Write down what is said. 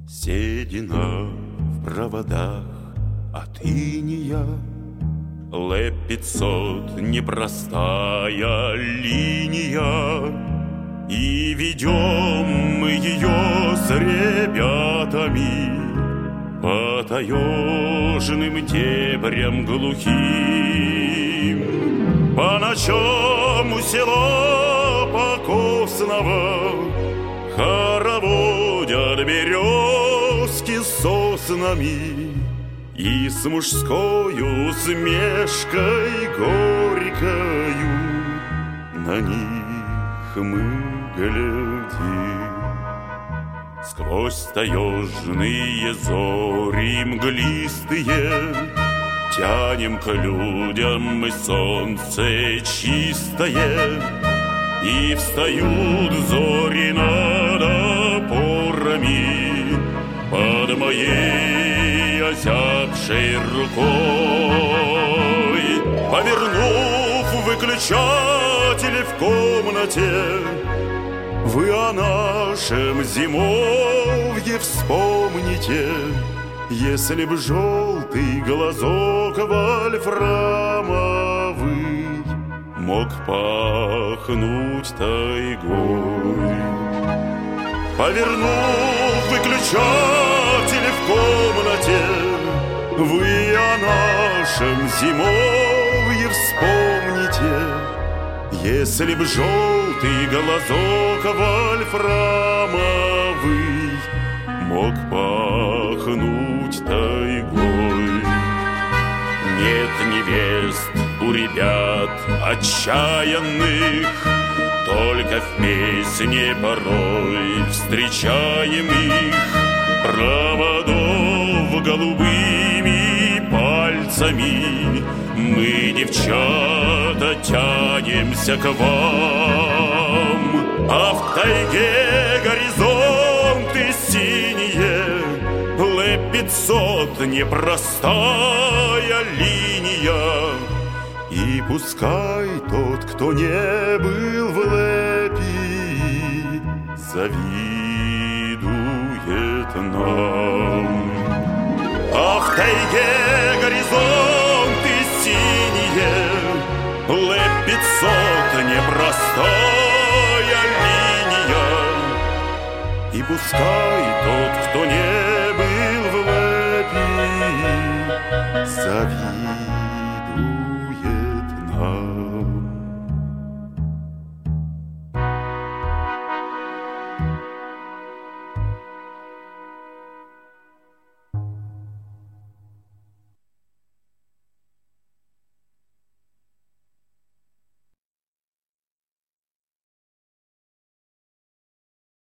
Седина в проводах от иния, Л-500 непростая линия, И ведем мы ее с ребятами По таежным дебрям глухим. По ночам у села покосного Хороводят березки с соснами, И с мужскою усмешкой горькою На них мы глядим. Сквозь таежные зори мглистые Тянем к людям мы солнце чистое, И встают зори над опорами Под моей озябшей рукой. Повернув выключатели в комнате, Вы о нашем зимовье вспомните. Если б желтый глазок вольфрамовый Мог пахнуть тайгой. Повернув выключатели в комнате, Вы о нашем зимовье вспомните. Если б желтый глазок вольфрамовый Мог пахнуть тайгой. Нет невест у ребят отчаянных, Только в песне порой встречаем их. Проводов голубыми пальцами Мы, девчата, тянемся к вам. А в тайге горизонты синие, Л-500 непростая линия. И пускай тот, кто не был в Лепи, завидует нам. А в тайге горизонты синие, Л-500 непростая линия. И пускай тот, кто не был в Лепи, завидует